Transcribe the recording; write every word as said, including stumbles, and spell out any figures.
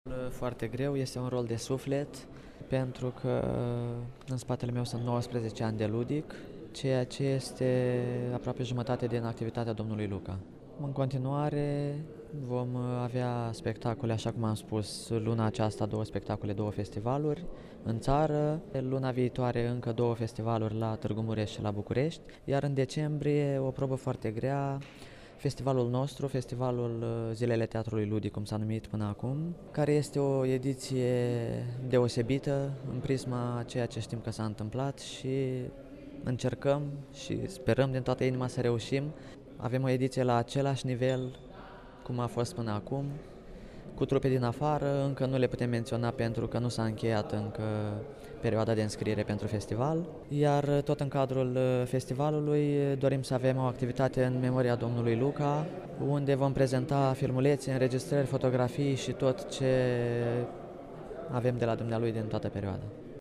Foarte greu, este un rol de suflet, pentru că în spatele meu sunt nouăsprezece ani de ludic, ceea ce este aproape jumătate din activitatea domnului Luca. În continuare vom avea spectacole, așa cum am spus, luna aceasta două spectacole, două festivaluri în țară, luna viitoare încă două festivaluri la Târgu Mureș și la București, iar în decembrie o probă foarte grea, festivalul nostru, festivalul Zilele Teatrului Ludic, cum s-a numit până acum, care este o ediție deosebită în prisma a ceea ce știm că s-a întâmplat și încercăm și sperăm din toată inima să reușim. Avem o ediție la același nivel cum a fost până acum, cu trupe din afară, încă nu le putem menționa pentru că nu s-a încheiat încă perioada de înscriere pentru festival, iar tot în cadrul festivalului dorim să avem o activitate în memoria domnului Luca, unde vom prezenta filmulețe, înregistrări, fotografii și tot ce avem de la dumnealui din toată perioada.